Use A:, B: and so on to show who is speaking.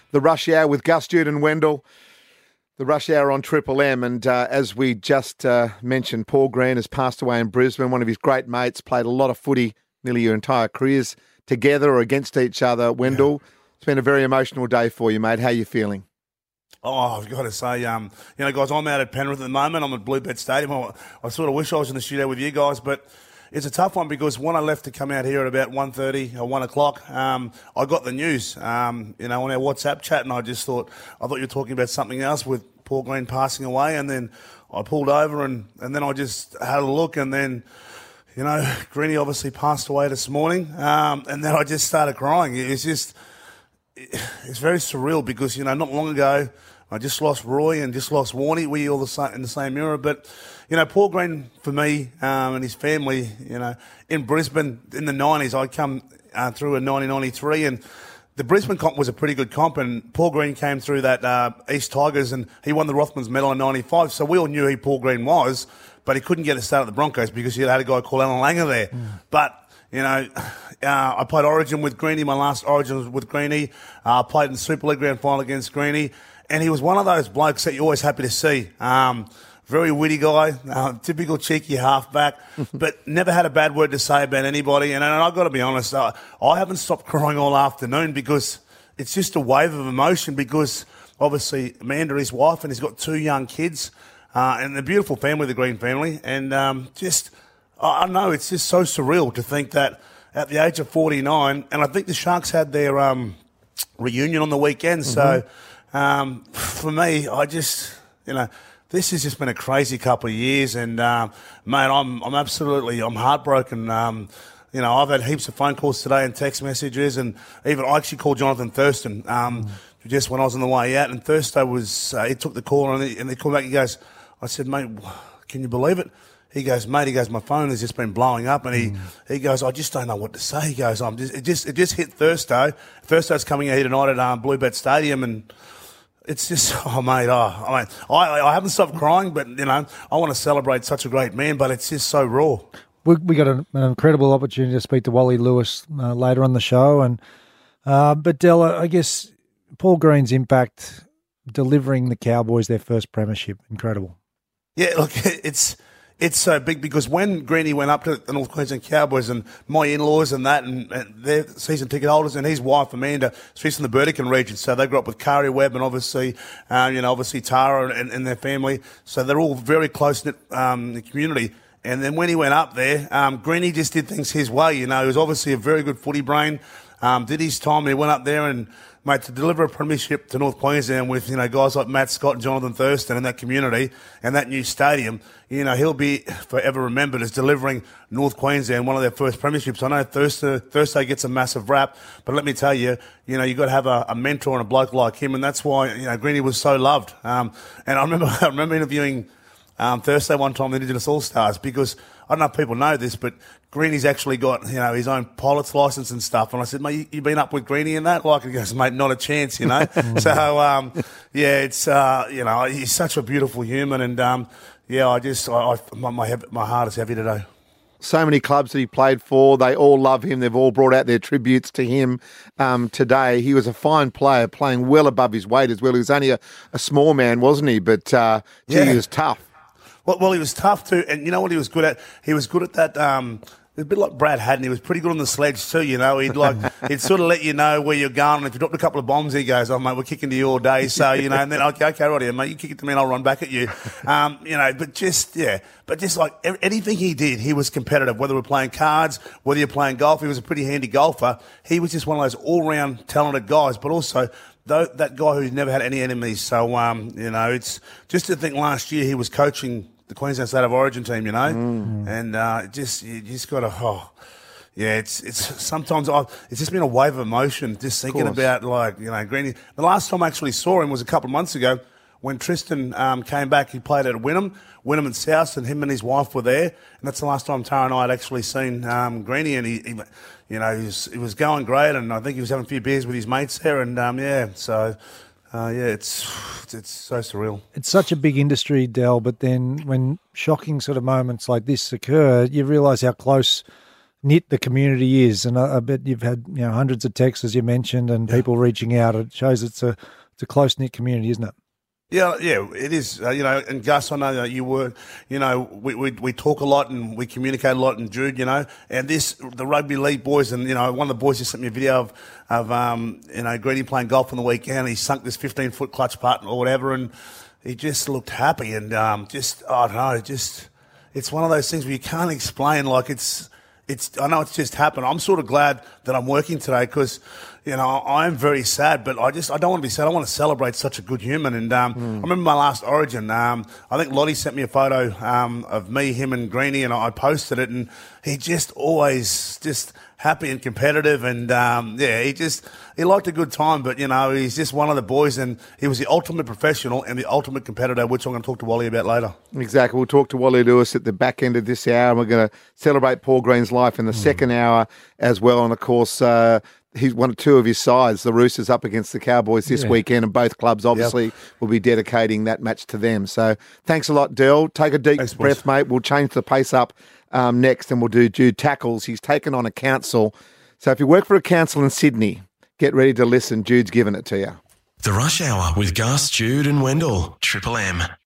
A: the Rush Hour with Gus, Jude and Wendell. The Rush Hour on Triple M. And as we just mentioned, Paul Green has passed away in Brisbane. One of his great mates, played a lot of footy, nearly your entire careers together or against each other. Wendell, It's been a very emotional day for you, mate. How are you feeling?
B: Oh, I've got to say, guys, I'm out at Penrith at the moment. I'm at Bluebet Stadium. I sort of wish I was in the studio with you guys, but it's a tough one because when I left to come out here at about 1:30 or 1 o'clock, I got the news, on our WhatsApp chat, and I thought you were talking about something else with Paul Green passing away, and then I pulled over and then I just had a look, and then, Greeny obviously passed away this morning, and then I just started crying. It's very surreal because, not long ago, I just lost Roy and just lost Warnie. We all in the same era. But, Paul Green, for me and his family, in Brisbane in the 90s, I come through in 1993, and the Brisbane comp was a pretty good comp, and Paul Green came through that East Tigers, and he won the Rothmans medal in 95. So we all knew who Paul Green was, but he couldn't get a start at the Broncos because he had a guy called Alan Langer there. But I played Origin with Greeny. My last Origin was with Greeny. I played in the Super League Grand Final against Greeny. And he was one of those blokes that you're always happy to see. Very witty guy, typical cheeky halfback, but never had a bad word to say about anybody. And I've got to be honest, I haven't stopped crying all afternoon because it's just a wave of emotion because obviously Amanda, his wife, and he's got 2 young kids and a beautiful family, the Green family. And I know it's just so surreal to think that at the age of 49, and I think the Sharks had their reunion on the weekend. So for me, this has just been a crazy couple of years. And, mate, I'm heartbroken. I've had heaps of phone calls today and text messages, and even I actually called Jonathan Thurston just when I was on the way out. And Thurston he took the call and he called back. He goes, I said, mate, can you believe it? He goes, mate, my phone has just been blowing up, and he goes, I just don't know what to say. He goes, it just hit Thursday. Thursday's coming out here tonight at Bluebet Stadium, and it's just, I haven't stopped crying, but I want to celebrate such a great man, but it's just so raw.
C: We got an incredible opportunity to speak to Wally Lewis later on the show, and but Del, I guess Paul Green's impact delivering the Cowboys their first premiership, incredible.
B: Yeah, look, it's so big because when Greeny went up to the North Queensland Cowboys and my in-laws and that and their season ticket holders and his wife Amanda, she's from the Burdekin region, so they grew up with Kari Webb and obviously Tara and their family, so they're all very close-knit in the community. And then when he went up there, Greeny just did things his way. He was obviously a very good footy brain, did his time, and he went up there and, mate, to deliver a premiership to North Queensland with, guys like Matt Scott and Jonathan Thurston in that community and that new stadium, he'll be forever remembered as delivering North Queensland one of their first premierships. I know Thursday gets a massive rap, but let me tell you, you've got to have a mentor and a bloke like him, and that's why, Greeny was so loved. And I remember interviewing Thursday one time, the Indigenous All-Stars, because I don't know if people know this, but Greeny's actually got, his own pilot's license and stuff. And I said, mate, you been up with Greeny in that? Like, he goes, mate, not a chance, So, it's, he's such a beautiful human. And, my heart is heavy today.
A: So many clubs that he played for, they all love him. They've all brought out their tributes to him today. He was a fine player, playing well above his weight as well. He was only a small man, wasn't he? But, he was tough.
B: Well, he was tough too, and you know what he was good at? He was good at that. A bit like Brad Haddon. He was pretty good on the sledge too. He'd sort of let you know where you're going. And if you dropped a couple of bombs, he goes, "Oh mate, we're kicking to you all day." So and then okay, right here, mate, you kick it to me, and I'll run back at you. But just like anything he did, he was competitive. Whether we're playing cards, whether you're playing golf, he was a pretty handy golfer. He was just one of those all-round talented guys, but also that guy who never had any enemies. So it's just to think last year he was coaching the Queensland State of Origin team, and you just got to, it's sometimes it's just been a wave of emotion just thinking about Greeny. The last time I actually saw him was a couple of months ago when Tristan came back. He played at Wynnum and South, and him and his wife were there, and that's the last time Tara and I had actually seen Greeny, and he was going great, and I think he was having a few beers with his mates there, and it's so surreal.
C: It's such a big industry, Del, but then when shocking sort of moments like this occur, you realise how close knit the community is. And I bet you've had hundreds of texts, as you mentioned, and people reaching out. It shows it's a close-knit community, isn't it?
B: Yeah, it is. And Gus, I know that you were, we talk a lot and we communicate a lot, and Jude, and the rugby league boys, and, one of the boys just sent me a video of Greedy playing golf on the weekend. He sunk this 15-foot clutch putt or whatever, and he just looked happy, and I don't know, it's one of those things where you can't explain, like I know it's just happened. I'm sort of glad that I'm working today because, I am very sad, but I don't want to be sad. I want to celebrate such a good human. And I remember my last Origin. I think Lottie sent me a photo of me, him, and Greeny, and I posted it. And he just always just happy and competitive. And he liked a good time. But he's just one of the boys, and he was the ultimate professional and the ultimate competitor, which I'm going to talk to Wally about later.
A: Exactly. We'll talk to Wally Lewis at the back end of this hour, and we're going to celebrate Paul Green's life in the second hour as well. And of course, he's two of his sides, the Roosters up against the Cowboys this weekend, and both clubs obviously will be dedicating that match to them. So thanks a lot, Del. Take a deep breath, mate. We'll change the pace up next, and we'll do Jude Tackles. He's taken on a council. So if you work for a council in Sydney, get ready to listen. Jude's giving it to you.
D: The Rush Hour with Gus, Jude and Wendell. Triple M.